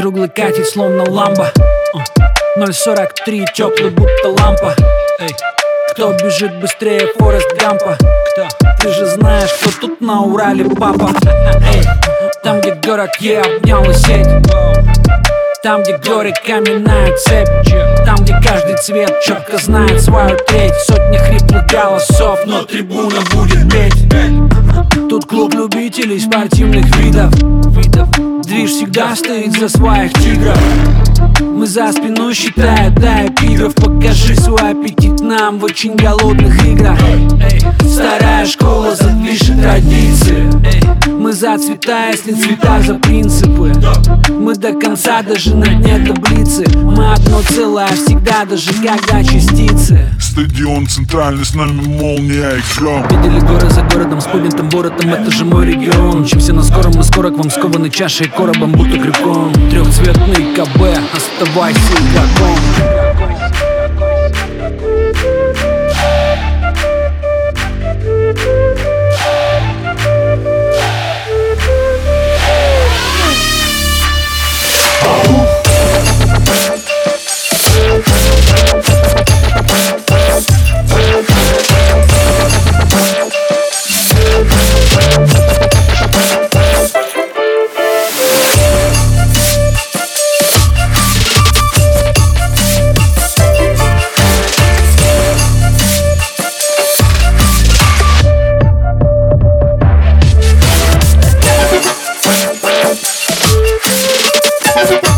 круглый катит, словно ламба. 0,43, теплый, будто лампа. Эй, кто бежит быстрее Форест Гампа? Кто? Ты же знаешь, кто тут на Урале папа. Эй, там, где город я обнял и сеть, там, где горе каменная цепь, там, где каждый цвет четко знает свою треть. Сотни хриплых голосов, но трибуна будет петь. Тут клуб любителей спортивных видов. Движ всегда стоит за своих тигров. Мы за спиной считая до эпиграф. Покажи свой аппетит нам в очень голодных играх. Старая школа за движ и традиции. Мы за цвета, если цвета за принципы. Мы до конца, даже на дне таблицы. Мы одно целое всегда, даже когда частицы. Стадион центральный, с нами молния и гром. Видели горы за городом, с поднятым воротом, это же мой регион. Учимся на скором, мы скоро к вам скованы чашей, коробом, будто крюком. Трехцветный КБ, оставайся игроком. We'll be right back.